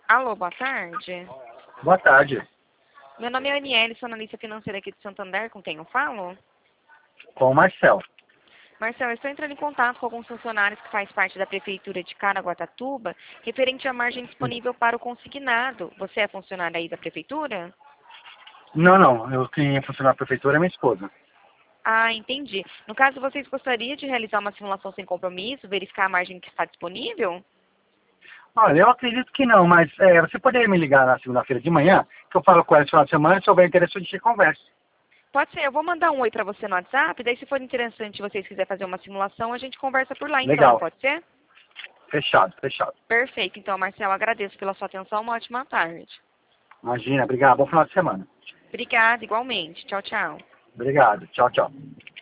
Alô, boa tarde. Boa tarde. Meu nome é Aniele, sou analista financeira aqui de Santander, com quem eu falo? Com o Marcel. Marcelo, eu estou entrando em contato com alguns funcionários que faz parte da Prefeitura de Caraguatatuba, referente à margem disponível para o consignado. Você é funcionário aí da Prefeitura? Não. Quem é funcionário da prefeitura é minha esposa. Ah, entendi. No caso, vocês gostariam de realizar uma simulação sem compromisso, verificar a margem que está disponível? Olha, eu acredito que não, mas você poderia me ligar na segunda-feira de manhã, que eu falo com ela no final de semana, se houver interesse, a gente conversa. Pode ser, eu vou mandar um oi para você no WhatsApp, daí se for interessante e vocês quiserem fazer uma simulação, a gente conversa por lá então, Legal. pode ser? Fechado. Perfeito, então, Marcelo, agradeço pela sua atenção, uma ótima tarde. Imagina, obrigado. Bom final de semana. Obrigada, igualmente. Tchau, tchau. Obrigado. Tchau.